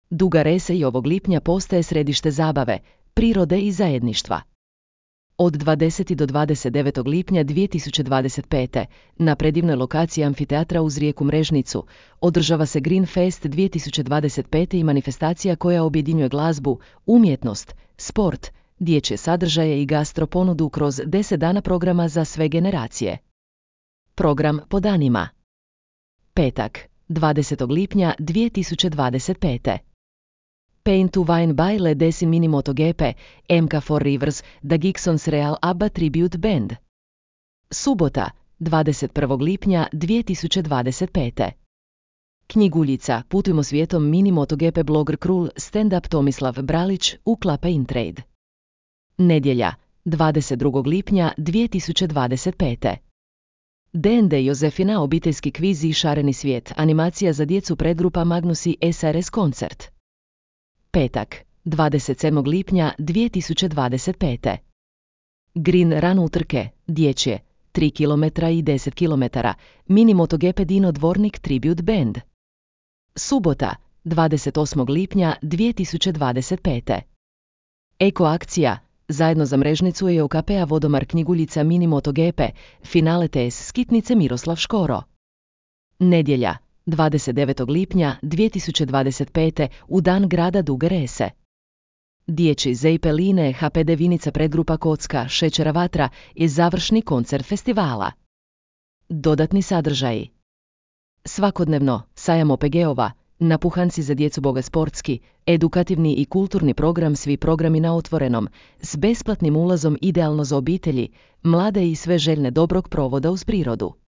Duga Resa i ovog lipnja postaje središte zabave, prirode i zajedništva. Od 20. do 29. lipnja 2025. na predivnoj lokaciji amfiteatra uz rijeku Mrežnicu održava se Green Fest 2025. i manifestacija koja objedinjuje glazbu, umjetnost, sport, dječje sadržaje i gastro ponudu kroz 10 dana programa za sve generacije. Program po danima. Petak, 20. lipnja 2025. Paint to Wine by Le Dessin Mini MotoGP, MK4 Rivers, Da Gixons Real ABBA Tribute Band. Subota, 21. lipnja 2025. Knjiguljica, putujmo svijetom Mini MotoGP blogger Krul, stand-up Tomislav Bralić, uklapa Intrade. Nedjelja, 22. lipnja 2025. D&D Jozefina, obiteljski kviz i šareni svijet, animacija za djecu predgrupa Magnus i SRS koncert. Petak, 27. lipnja 2025. Green Run utrke, dječje, 3 km i 10 km, Mini MotoGP Dino Dvornik Tribute Band. Subota, 28. lipnja 2025. Eko akcija, zajedno za Mrežnicu i OKP-a Vodomar Knjiguljica Mini MotoGP, finale TS Skitnice Miroslav Škoro. Nedjelja, 29. lipnja 2025. u dan grada Duge Rese. Dječji Zejpeline, HPD Vinica predgrupa Kocka, Šećera Vatra je završni koncert festivala. Dodatni sadržaji. Svakodnevno, sajam OPG-ova, napuhanci za djecu boga sportski, edukativni i kulturni program, svi programi na otvorenom, s besplatnim ulazom idealno za obitelji, mlade i sve željne dobrog provoda uz prirodu.